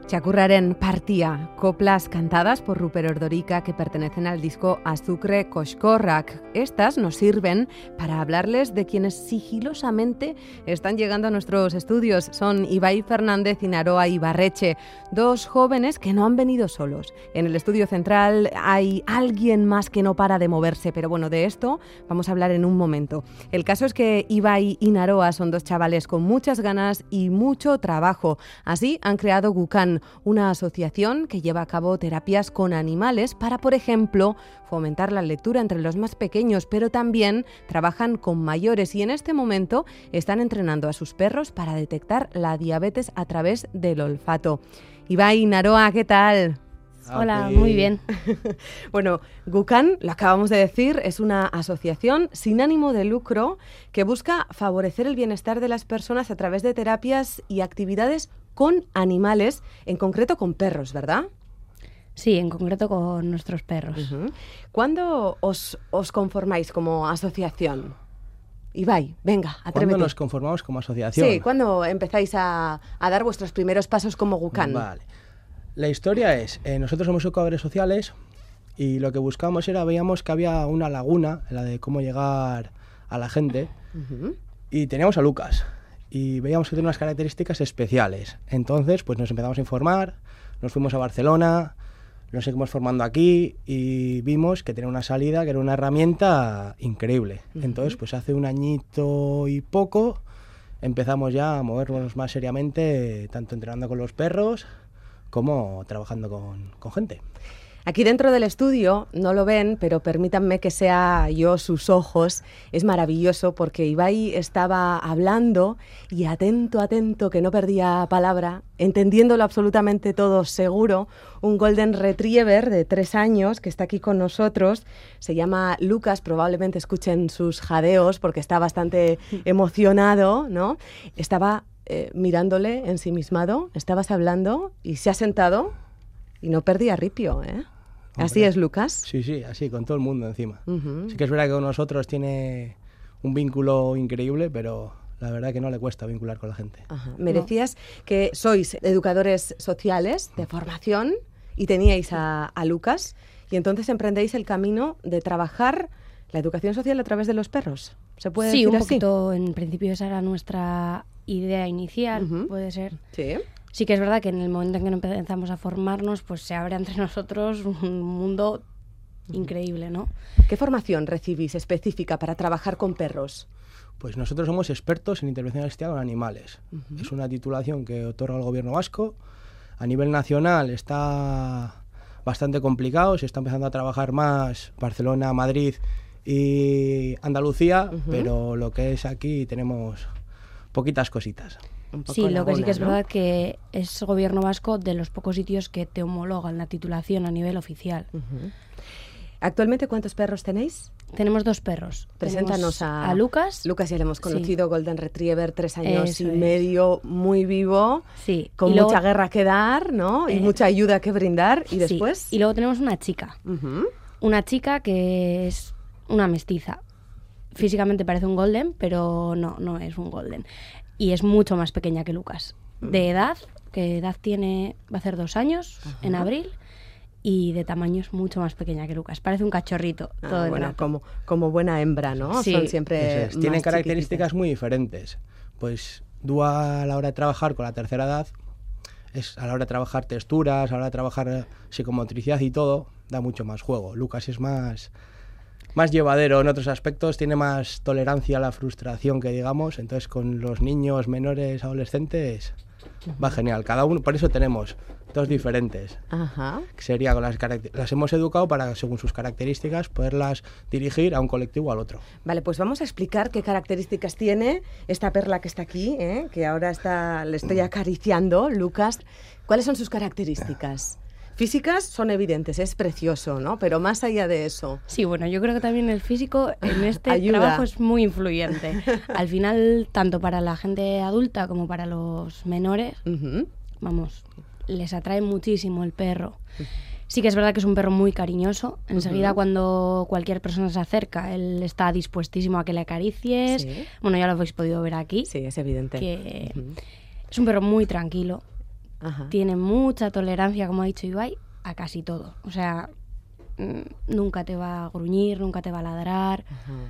Txakurraren Partia, coplas cantadas por Ruper Ordorica que pertenecen al disco Azukre Koxkorrak. Estas nos sirven para hablarles de quienes sigilosamente están llegando a nuestros estudios. Son Ibai Fernández y Naroa Ibarreche, dos jóvenes que no han venido solos. En el estudio central hay alguien más que no para de moverse, pero bueno, de esto vamos a hablar en un momento. El caso es que Ibai y Naroa son dos chavales con muchas ganas y mucho trabajo. Así han creado Gukan, una asociación que lleva a cabo terapias con animales para, por ejemplo, fomentar la lectura entre los más pequeños, pero también trabajan con mayores y en este momento están entrenando a sus perros para detectar la diabetes a través del olfato. Ibai, Naroa, ¿qué tal? Hola, muy bien. Bueno, Gukan, lo acabamos de decir, es una asociación sin ánimo de lucro que busca favorecer el bienestar de las personas a través de terapias y actividades con animales, en concreto con perros, ¿verdad? Sí, en concreto con nuestros perros. Uh-huh. ¿Cuándo os conformáis como asociación? Ibai, venga, atrévete. ¿Cuándo nos conformamos como asociación? Sí, ¿cuándo empezáis a dar vuestros primeros pasos como Gukan? Vale. La historia es, nosotros somos educadores sociales y lo que buscamos veíamos que había una laguna, la de cómo llegar a la gente, y teníamos a Lucas y veíamos que tenía unas características especiales. Entonces, pues nos empezamos a informar, nos fuimos a Barcelona, nos seguimos formando aquí y vimos que tenía una salida que era una herramienta increíble. Entonces, pues hace un añito y poco empezamos ya a movernos más seriamente, tanto entrenando con los perros como trabajando con gente. Aquí dentro del estudio no lo ven, pero permítanme que sea yo sus ojos. Es maravilloso porque Ibai estaba hablando y atento, que no perdía palabra, entendiéndolo absolutamente todo seguro. Un Golden Retriever de 3 años que está aquí con nosotros. Se llama Lucas, probablemente escuchen sus jadeos porque está bastante emocionado, ¿no? Estaba mirándole ensimismado, estabas hablando y se ha sentado y no perdía ripio, ¿eh? ¿Así es, Lucas? Sí, así, con todo el mundo encima. Sí que es verdad que con nosotros tiene un vínculo increíble, pero la verdad que no le cuesta vincular con la gente. Ajá. Me decías que sois educadores sociales de formación y teníais a Lucas y entonces emprendéis el camino de trabajar la educación social a través de los perros. ¿Se puede decir así? Sí, un poquito, en principio esa era nuestra idea inicial, puede ser. Sí. Sí que es verdad que en el momento en que empezamos a formarnos, pues se abre entre nosotros un mundo increíble, ¿no? ¿Qué formación recibís específica para trabajar con perros? Pues nosotros somos expertos en intervención asistida con animales. Es una titulación que otorga el gobierno vasco. A nivel nacional está bastante complicado, se está empezando a trabajar más Barcelona, Madrid y Andalucía, pero lo que es aquí tenemos poquitas cositas. Sí, lo que sí que es verdad que es gobierno vasco de los pocos sitios que te homologan la titulación a nivel oficial. ¿Actualmente cuántos perros tenéis? Tenemos 2 perros. Preséntanos a Lucas. Lucas ya le hemos conocido, sí. Golden Retriever, 3 años Eso y medio, muy vivo, sí. con mucha guerra que dar, ¿no? Y mucha ayuda que brindar. ¿Y después? Sí. Y luego tenemos una chica. Una chica que es una mestiza. Físicamente parece un golden, pero no es un golden. Y es mucho más pequeña que Lucas. De edad, que edad tiene, va a hacer 2 años en abril, y de tamaño es mucho más pequeña que Lucas. Parece un cachorrito todo el rato. Como buena hembra, ¿no? Sí. Son siempre más tienen características chiquititas. muy diferentes. Pues Dúa a la hora de trabajar con la tercera edad, es a la hora de trabajar texturas, a la hora de trabajar psicomotricidad y todo, da mucho más juego. Lucas es más llevadero en otros aspectos, tiene más tolerancia a la frustración que digamos, entonces con los niños menores, adolescentes, va genial. Cada uno, por eso tenemos 2 diferentes. Que sería con las hemos educado para, según sus características, poderlas dirigir a un colectivo o al otro. Vale, pues vamos a explicar qué características tiene esta perla que está aquí, que ahora le estoy acariciando, Lucas. ¿Cuáles son sus características? Físicas son evidentes, es precioso, ¿no? Pero más allá de eso... Sí, bueno, yo creo que también el físico en este ayuda. Trabajo es muy influyente. Al final, tanto para la gente adulta como para los menores, vamos, les atrae muchísimo el perro. Sí que es verdad que es un perro muy cariñoso. Enseguida cuando cualquier persona se acerca, él está dispuestísimo a que le acaricies. Sí. Bueno, ya lo habéis podido ver aquí. Sí, es evidente. Que es un perro muy tranquilo. tiene mucha tolerancia, como ha dicho Ibai, a casi todo. O sea, nunca te va a gruñir, nunca te va a ladrar.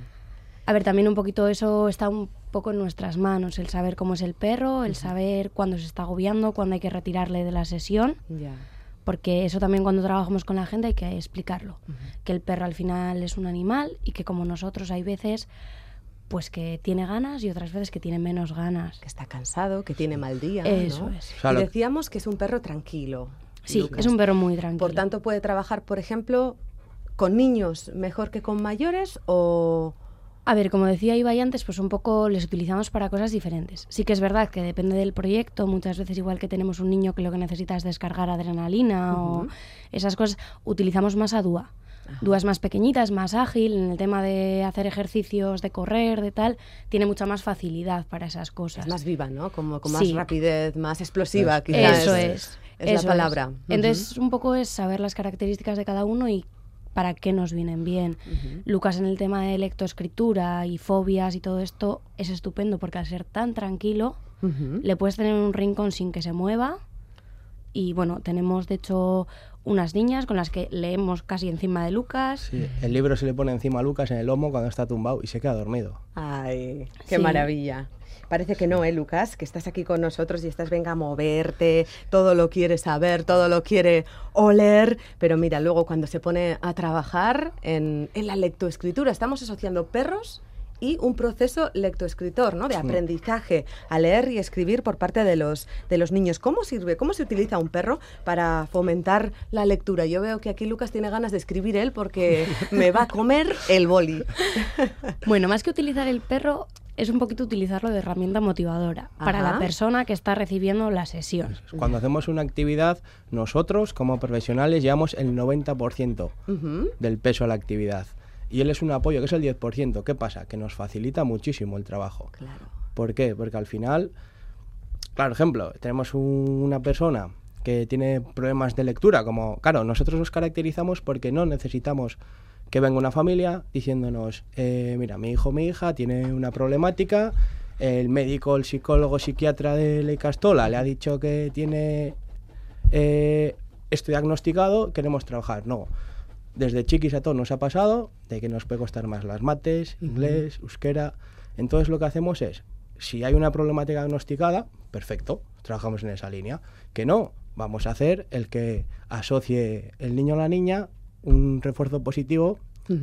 A ver, también un poquito eso está un poco en nuestras manos, el saber cómo es el perro, el saber cuándo se está agobiando, cuándo hay que retirarle de la sesión. Porque eso también cuando trabajamos con la gente hay que explicarlo. Que el perro al final es un animal y que como nosotros hay veces pues que tiene ganas y otras veces que tiene menos ganas. Que está cansado, que tiene mal día, Eso ¿no? es. Y decíamos que es un perro tranquilo. Sí, Lucas. es un perro muy tranquilo. Por tanto, puede trabajar, por ejemplo, con niños mejor que con mayores o... A ver, como decía Ibai antes, pues un poco les utilizamos para cosas diferentes. Sí que es verdad que depende del proyecto, muchas veces igual que tenemos un niño que lo que necesita es descargar adrenalina o esas cosas, utilizamos más a Dúa. Dúa es más pequeñita, es más ágil, en el tema de hacer ejercicios, de correr, de tal, tiene mucha más facilidad para esas cosas. Es más viva, ¿no? Como con más rapidez, más explosiva, Eso quizás. Eso es. Es la palabra. Entonces, un poco es saber las características de cada uno y para qué nos vienen bien. Lucas en el tema de lectoescritura y fobias y todo esto es estupendo porque al ser tan tranquilo le puedes tener en un rincón sin que se mueva y bueno, tenemos de hecho unas niñas con las que leemos casi encima de Lucas. Sí, el libro se le pone encima a Lucas en el lomo cuando está tumbado y se queda dormido. Ay, qué Sí. maravilla. Parece que no, Lucas? Que estás aquí con nosotros y estás, venga, a moverte, todo lo quiere saber, todo lo quiere oler, pero mira, luego cuando se pone a trabajar en la lectoescritura, estamos asociando perros y un proceso lectoescritor, ¿no? De aprendizaje a leer y escribir por parte de los niños. ¿Cómo sirve? ¿Cómo se utiliza un perro para fomentar la lectura? Yo veo que aquí Lucas tiene ganas de escribir él porque me va a comer el boli. Bueno, más que utilizar el perro, es un poquito utilizarlo de herramienta motivadora para la persona que está recibiendo la sesión. Cuando hacemos una actividad, nosotros como profesionales llevamos el 90% del peso a la actividad. Y él es un apoyo, que es el 10%. ¿Qué pasa? Que nos facilita muchísimo el trabajo. Claro. ¿Por qué? Porque al final, claro, ejemplo, tenemos una persona que tiene problemas de lectura, como, claro, nosotros nos caracterizamos porque no necesitamos que venga una familia diciéndonos, mira, mi hijo o mi hija tiene una problemática, el médico, el psicólogo, psiquiatra de la Icastola le ha dicho que tiene esto diagnosticado, queremos trabajar. No, desde chiquis a todos nos ha pasado de que nos puede costar más las mates, inglés, euskera. Entonces lo que hacemos es, si hay una problemática diagnosticada, perfecto, trabajamos en esa línea. Que no, vamos a hacer el que asocie el niño o la niña un refuerzo positivo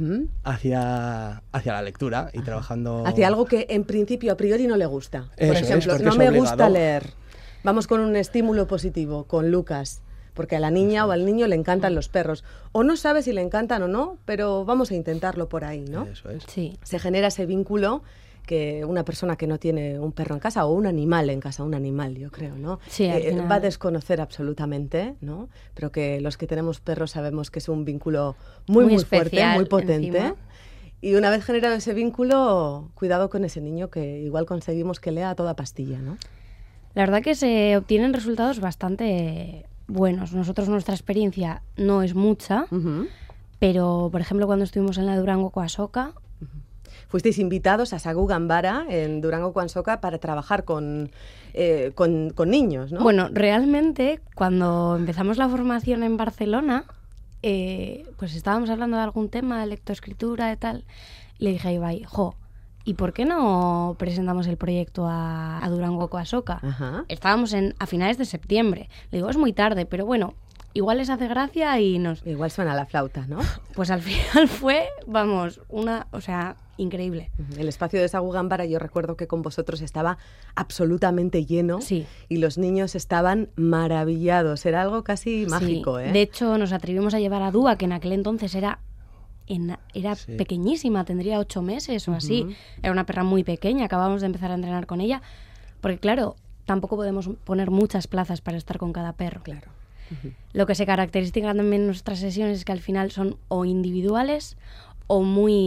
hacia la lectura y trabajando... Hacia algo que en principio a priori no le gusta. Por Eso es, ejemplo, porque no es me obligado. gusta leer. Vamos con un estímulo positivo, con Lucas. Porque a la niña o al niño le encantan los perros. O no sabe si le encantan o no, pero vamos a intentarlo por ahí, ¿no? Eso es. Sí. Se genera ese vínculo que una persona que no tiene un perro en casa o un animal en casa, un animal, yo creo, ¿no? Sí, al final. Va a desconocer absolutamente, ¿no? Pero que los que tenemos perros sabemos que es un vínculo muy fuerte, especial, muy potente. encima. Y una vez generado ese vínculo, cuidado con ese niño que igual conseguimos que lea a toda pastilla, ¿no? La verdad que se obtienen resultados bastante buenos. Nosotros nuestra experiencia no es mucha, pero por ejemplo cuando estuvimos en la Durango Coasoca, Fuisteis invitados a Sagu Gambara en Durango Coasoca para trabajar con niños, ¿no? bueno, realmente cuando empezamos la formación en Barcelona, pues estábamos hablando de algún tema de lectoescritura y tal, y le dije a Ibai, ¿y por qué no presentamos el proyecto a Durango Coasoca? Ajá. Estábamos a finales de septiembre. Le digo, es muy tarde, pero bueno, igual les hace gracia y nos... Igual suena la flauta, ¿no? Pues al final fue, vamos, increíble. El espacio de Sagu Gambara, yo recuerdo que con vosotros estaba absolutamente lleno. Sí. Y los niños estaban maravillados. Era algo casi mágico, Sí. ¿eh? De hecho, nos atrevimos a llevar a Dúa, que en aquel entonces era Sí. pequeñísima, tendría 8 meses o así. Era una perra muy pequeña, acabamos de empezar a entrenar con ella. Porque claro, tampoco podemos poner muchas plazas para estar con cada perro. Claro. Lo que se caracteriza también en nuestras sesiones es que al final son o individuales o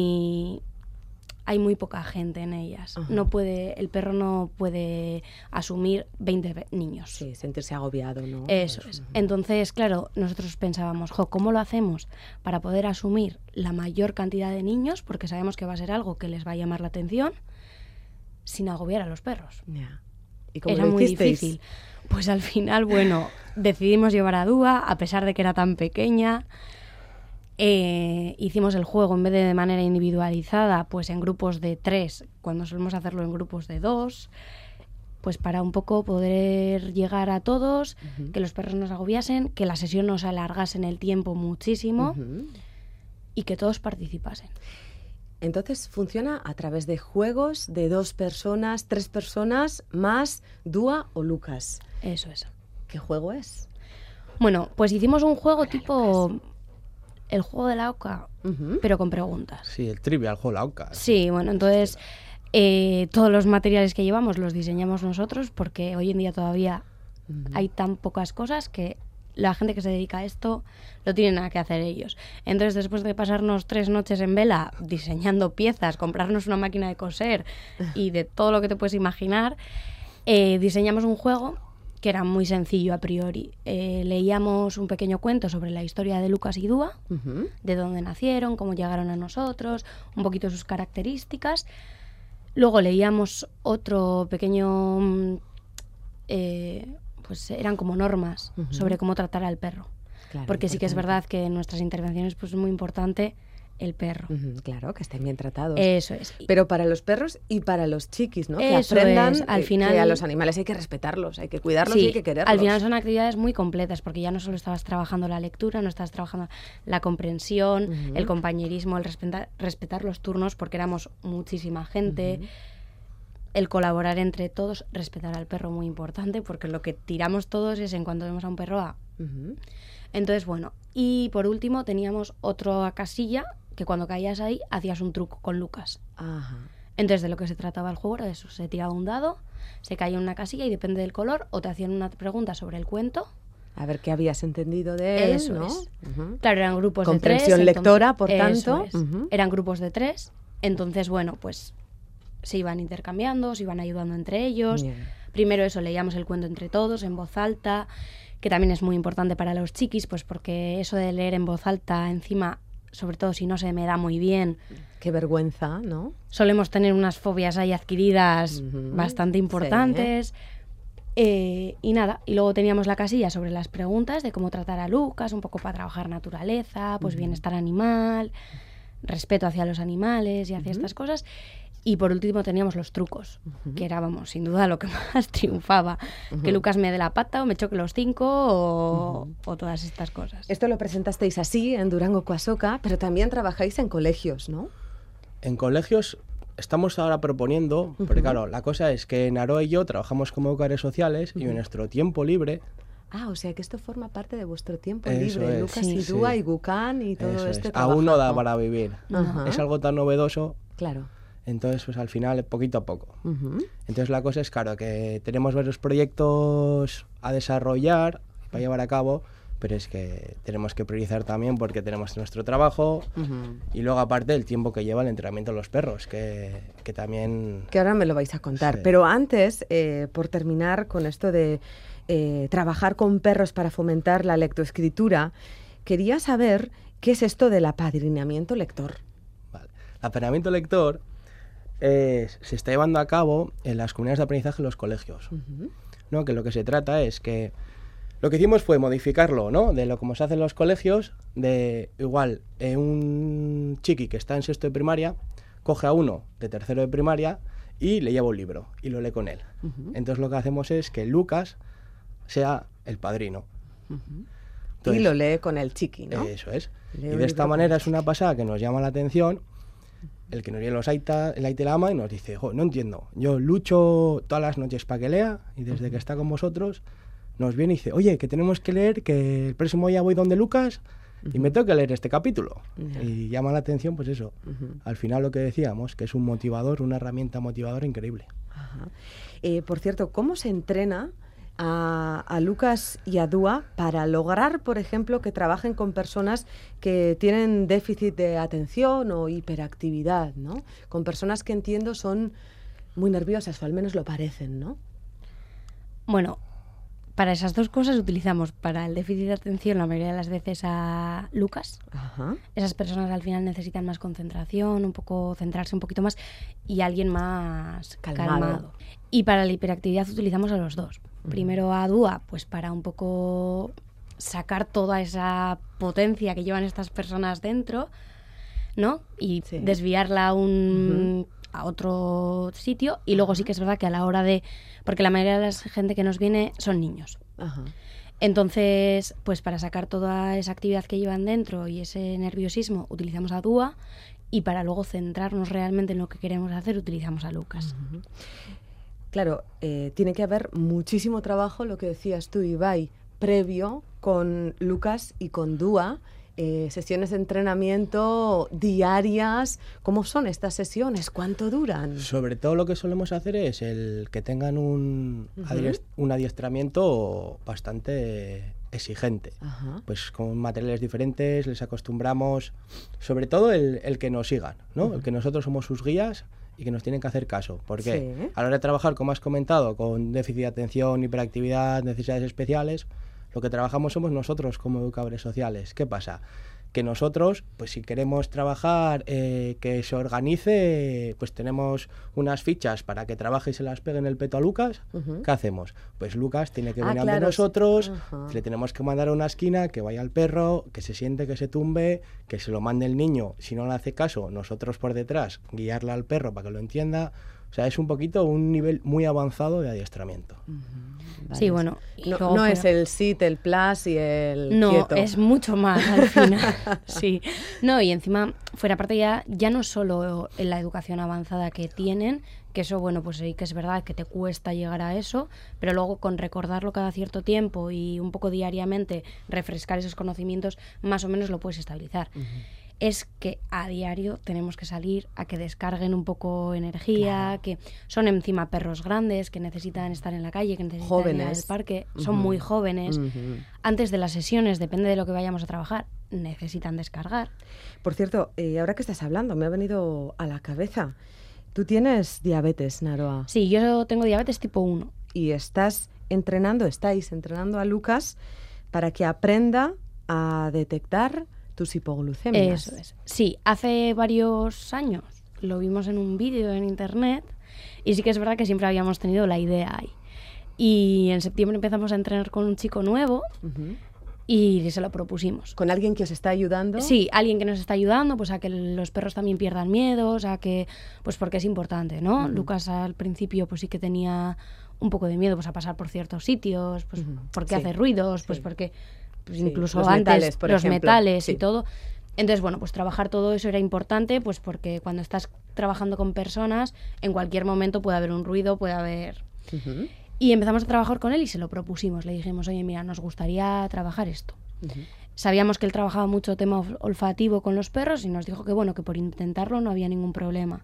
hay muy poca gente en ellas. El perro no puede asumir 20 niños. Sí, sentirse agobiado, ¿no? Eso es. Entonces, claro, nosotros pensábamos, ¿cómo lo hacemos para poder asumir la mayor cantidad de niños? Porque sabemos que va a ser algo que les va a llamar la atención sin agobiar a los perros. Ya. ¿Y cómo Era lo muy hicisteis? difícil. Pues al final, bueno, decidimos llevar a Dúa, a pesar de que era tan pequeña. Hicimos el juego en vez de manera individualizada, pues en grupos de 3, cuando solemos hacerlo en grupos de 2, pues para un poco poder llegar a todos, que los perros no se agobiasen, que la sesión no se alargase en el tiempo muchísimo y que todos participasen. Entonces funciona a través de juegos de 2 personas, 3 personas, más Dúa o Lucas. Eso es. ¿Qué juego es? Bueno, pues hicimos un juego tipo el juego de la oca, pero con preguntas. Sí, el Trivial, el juego de la oca. Sí, bueno, entonces todos los materiales que llevamos los diseñamos nosotros porque hoy en día todavía hay tan pocas cosas que la gente que se dedica a esto lo tienen a que hacer ellos. Entonces, después de pasarnos 3 noches en vela diseñando piezas, comprarnos una máquina de coser y de todo lo que te puedes imaginar, diseñamos un juego que era muy sencillo a priori. Leíamos un pequeño cuento sobre la historia de Lucas y Dúa, de dónde nacieron, cómo llegaron a nosotros, un poquito sus características. Luego leíamos otro pequeño... pues eran como normas sobre cómo tratar al perro. Claro, porque sí que es verdad que en nuestras intervenciones pues es muy importante el perro. Claro, que estén bien tratados. Eso es. Pero para los perros y para los chiquis, ¿no? Eso que aprendan es. Al final, que a los animales hay que respetarlos, hay que cuidarlos sí, y hay que quererlos. Al final son actividades muy completas, porque ya no solo estabas trabajando la lectura, no estabas trabajando la comprensión, el compañerismo, el respetar los turnos, porque éramos muchísima gente. El colaborar entre todos, respetar al perro, muy importante, porque lo que tiramos todos es en cuanto vemos a un perro Entonces, bueno, y por último teníamos otra casilla que cuando caías ahí hacías un truco con Lucas. Entonces, de lo que se trataba el juego era eso, se tiraba un dado, se caía en una casilla y depende del color, o te hacían una pregunta sobre el cuento. A ver qué habías entendido de él, Eso ¿no? es. Claro, eran grupos de 3. Comprensión lectora, por eso tanto. es. Eran grupos de 3, entonces, bueno, pues se iban intercambiando, se iban ayudando entre ellos. Primero eso, leíamos el cuento entre todos, en voz alta, que también es muy importante para los chiquis, pues porque eso de leer en voz alta, encima, sobre todo si no se me da muy bien. Qué vergüenza, ¿no? Solemos tener unas fobias ahí adquiridas bastante importantes. Sí. Y nada, y luego teníamos la casilla sobre las preguntas de cómo tratar a Lucas, un poco para trabajar naturaleza, pues bienestar animal, respeto hacia los animales y hacia estas cosas. Y por último teníamos los trucos, que era, vamos, sin duda lo que más triunfaba. Que Lucas me dé la pata o me choque los 5 o todas estas cosas. Esto lo presentasteis así en Durango Coasoca, pero también trabajáis en colegios, ¿no? En colegios estamos ahora proponiendo, porque claro, la cosa es que Naroa y yo trabajamos como educadores sociales y en nuestro tiempo libre... O sea que esto forma parte de vuestro tiempo Eso libre, es. Lucas y Dúa y Gucán y todo Eso este es. trabajo. Aún no da para vivir. Es algo tan novedoso. Claro. Entonces, pues al final, poquito a poco. Entonces la cosa es, claro, que tenemos varios proyectos a desarrollar, para llevar a cabo, pero es que tenemos que priorizar también porque tenemos nuestro trabajo y luego aparte el tiempo que lleva el entrenamiento de los perros, que también... Que ahora me lo vais a contar. Sí. Pero antes, por terminar con esto de trabajar con perros para fomentar la lectoescritura, quería saber qué es esto del apadrinamiento lector. Vale. El apadrinamiento lector se está llevando a cabo en las comunidades de aprendizaje en los colegios, ¿no? Que lo que se trata es que lo que hicimos fue modificarlo, ¿no? De lo como se hace en los colegios, de igual un chiqui que está en 6º de primaria coge a uno de 3º de primaria y le lleva un libro y lo lee con él. Entonces lo que hacemos es que Lucas sea el padrino. Entonces, y lo lee con el chiqui, ¿no? Eso es. Leo Y de esta manera es una pasada que nos llama la atención. El que nos lee los aita, el aita y la ama y nos dice, no entiendo, yo lucho todas las noches para que lea y desde que está con vosotros nos viene y dice, oye, que tenemos que leer, que el próximo día voy donde Lucas y me tengo que leer este capítulo. Y llama la atención, pues eso, al final lo que decíamos, que es un motivador, una herramienta motivadora increíble. Por cierto, ¿cómo se entrena a Lucas y a Dúa para lograr, por ejemplo, que trabajen con personas que tienen déficit de atención o hiperactividad, ¿no? Con personas que entiendo son muy nerviosas, o al menos lo parecen, ¿no? Bueno, para esas dos cosas utilizamos para el déficit de atención la mayoría de las veces a Lucas. Esas personas al final necesitan más concentración, un poco centrarse un poquito más y alguien más calmado. Y para la hiperactividad utilizamos a los dos. Primero a Dúa, pues para un poco sacar toda esa potencia que llevan estas personas dentro, ¿no? Y desviarla a otro sitio. Y luego sí que es verdad que a la hora de... Porque la mayoría de la gente que nos viene son niños. Ajá. Entonces, pues para sacar toda esa actividad que llevan dentro y ese nerviosismo, utilizamos a Dúa, y para luego centrarnos realmente en lo que queremos hacer, utilizamos a Lucas. Claro, tiene que haber muchísimo trabajo, lo que decías tú, Ibai, previo con Lucas y con Dúa, sesiones de entrenamiento diarias. ¿Cómo son estas sesiones? ¿Cuánto duran? Sobre todo lo que solemos hacer es el que tengan un adiestramiento bastante exigente. Ajá. Pues con materiales diferentes, les acostumbramos, sobre todo el que nos sigan, ¿no? El que nosotros somos sus guías y que nos tienen que hacer caso. Porque a la hora de trabajar, como has comentado, con déficit de atención, hiperactividad, necesidades especiales, lo que trabajamos somos nosotros como educadores sociales. ¿Qué pasa? Que nosotros, pues si queremos trabajar, que se organice, pues tenemos unas fichas para que trabaje y se las pegue en el peto a Lucas. ¿Qué hacemos? Pues Lucas tiene que venir ante nosotros, le tenemos que mandar a una esquina, que vaya al perro, que se siente, que se tumbe, que se lo mande el niño. Si no le hace caso, nosotros por detrás, guiarle al perro para que lo entienda. O sea, es un poquito un nivel muy avanzado de adiestramiento. Vale. Sí, bueno. No es el sit, el plus y el no, quieto. Es mucho más al final. Sí. No, y encima, fuera parte ya no solo en la educación avanzada que tienen, que eso, bueno, pues sí que es verdad que te cuesta llegar a eso, pero luego con recordarlo cada cierto tiempo y un poco diariamente refrescar esos conocimientos, más o menos lo puedes estabilizar. Es que a diario tenemos que salir a que descarguen un poco energía, que son encima perros grandes, que necesitan estar en la calle, que necesitan ir al parque, son muy jóvenes. Antes de las sesiones, depende de lo que vayamos a trabajar, necesitan descargar. Por cierto, ahora que estás hablando, me ha venido a la cabeza. ¿Tú tienes diabetes, Naroa? Sí, yo tengo diabetes tipo 1. Y estáis entrenando a Lucas para que aprenda a detectar tus hipoglucemias. Eso es. Sí, hace varios años lo vimos en un vídeo en internet y sí que es verdad que siempre habíamos tenido la idea ahí. Y en septiembre empezamos a entrenar con un chico nuevo y se lo propusimos. ¿Con alguien que os está ayudando? Sí, alguien que nos está ayudando pues a que los perros también pierdan miedos, a que pues porque es importante, ¿no? Lucas al principio pues sí que tenía un poco de miedo pues a pasar por ciertos sitios, pues porque hace ruidos, pues porque pues incluso los antes metales, por los ejemplo. metales y todo. Entonces, bueno, pues trabajar todo eso era importante, pues porque cuando estás trabajando con personas, en cualquier momento puede haber un ruido, puede haber... Y empezamos a trabajar con él y se lo propusimos. Le dijimos, oye, mira, nos gustaría trabajar esto. Sabíamos que él trabajaba mucho tema olfativo con los perros y nos dijo que, bueno, que por intentarlo no había ningún problema.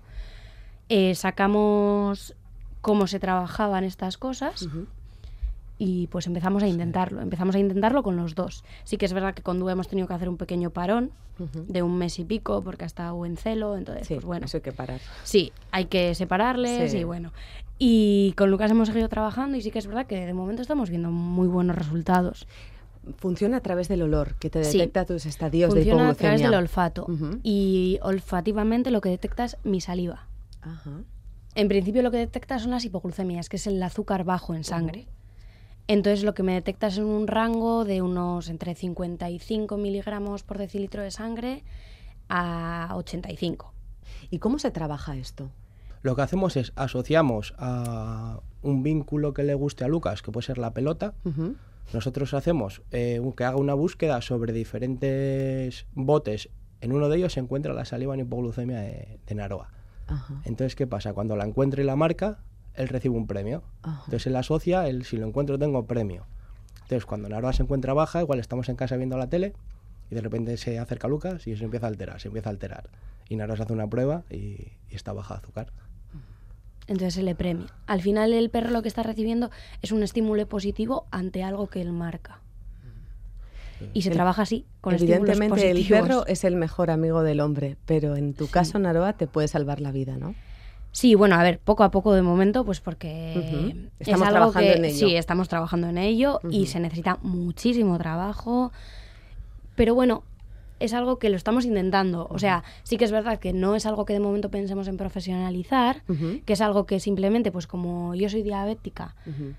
Sacamos cómo se trabajaban estas cosas... Y pues empezamos a intentarlo con los dos. Sí que es verdad que con Dúa hemos tenido que hacer un pequeño parón de 1 mes y pico porque ha estado en celo, entonces pues bueno. Eso hay que parar. Sí, hay que separarles y bueno. Y con Lucas hemos seguido trabajando y sí que es verdad que de momento estamos viendo muy buenos resultados. Funciona a través del olor, que te detecta tus estadios de hipoglucemia. Funciona a través del olfato y olfativamente lo que detecta es mi saliva. En principio lo que detecta son las hipoglucemias, que es el azúcar bajo en sangre. Entonces lo que me detecta es en un rango de unos entre 55 miligramos por decilitro de sangre a 85. ¿Y cómo se trabaja esto? Lo que hacemos es asociamos a un vínculo que le guste a Lucas, que puede ser la pelota. Nosotros hacemos que haga una búsqueda sobre diferentes botes. En uno de ellos se encuentra la saliva en hipoglucemia de Naroa. Entonces, ¿qué pasa? Cuando la encuentre y la marca, él recibe un premio. Entonces él asocia, si lo encuentro tengo premio. Entonces cuando Naroa se encuentra baja, igual estamos en casa viendo la tele y de repente se acerca a Lucas y se empieza a alterar. Y Naroa se hace una prueba y está baja de azúcar. Entonces se le premia. Al final el perro lo que está recibiendo es un estímulo positivo ante algo que él marca. Y se trabaja así, con estímulos positivos. Evidentemente el perro es el mejor amigo del hombre, pero en tu caso, Naroa, te puede salvar la vida, ¿no? Sí, bueno, a ver, poco a poco de momento, pues porque estamos trabajando en ello. Sí, estamos trabajando en ello y se necesita muchísimo trabajo. Pero bueno, es algo que lo estamos intentando. O sea, sí que es verdad que no es algo que de momento pensemos en profesionalizar, que es algo que simplemente, pues como yo soy diabética,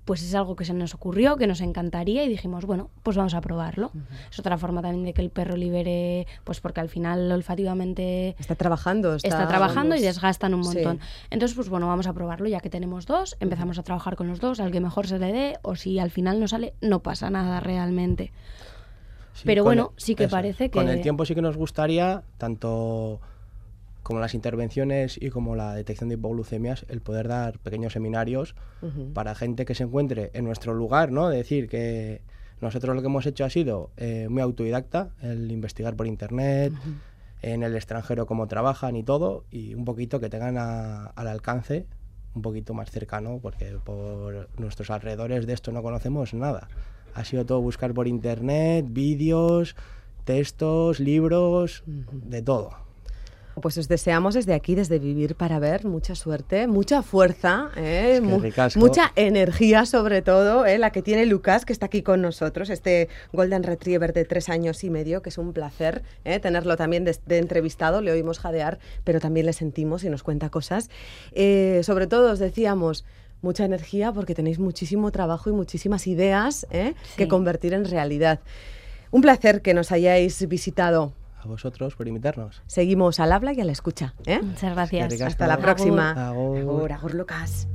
pues es algo que se nos ocurrió, que nos encantaría y dijimos, bueno, pues vamos a probarlo. Es otra forma también de que el perro libere, pues porque al final olfativamente está trabajando y desgastan un montón. Sí. Entonces, pues bueno, vamos a probarlo, ya que tenemos 2, empezamos a trabajar con los 2, al que mejor se le dé, o si al final no sale, no pasa nada realmente. Sí, pero bueno, sí que parece que... Con el tiempo sí que nos gustaría, tanto como las intervenciones y como la detección de hipoglucemias, el poder dar pequeños seminarios para gente que se encuentre en nuestro lugar, ¿no? Es decir, que nosotros lo que hemos hecho ha sido muy autodidacta, el investigar por internet, en el extranjero cómo trabajan y todo, y un poquito que tengan al alcance, un poquito más cercano, porque por nuestros alrededores de esto no conocemos nada. Ha sido todo buscar por internet, vídeos, textos, libros, de todo. Pues os deseamos desde aquí, desde Vivir para Ver, mucha suerte, mucha fuerza, mucha energía sobre todo, la que tiene Lucas, que está aquí con nosotros, este Golden Retriever de 3 años y medio, que es un placer tenerlo también de entrevistado, le oímos jadear, pero también le sentimos y nos cuenta cosas. Sobre todo os decíamos, mucha energía porque tenéis muchísimo trabajo y muchísimas ideas que convertir en realidad. Un placer que nos hayáis visitado. A vosotros por invitarnos. Seguimos al habla y a la escucha. Muchas gracias. Hasta la próxima. Agur. Agur, Lucas.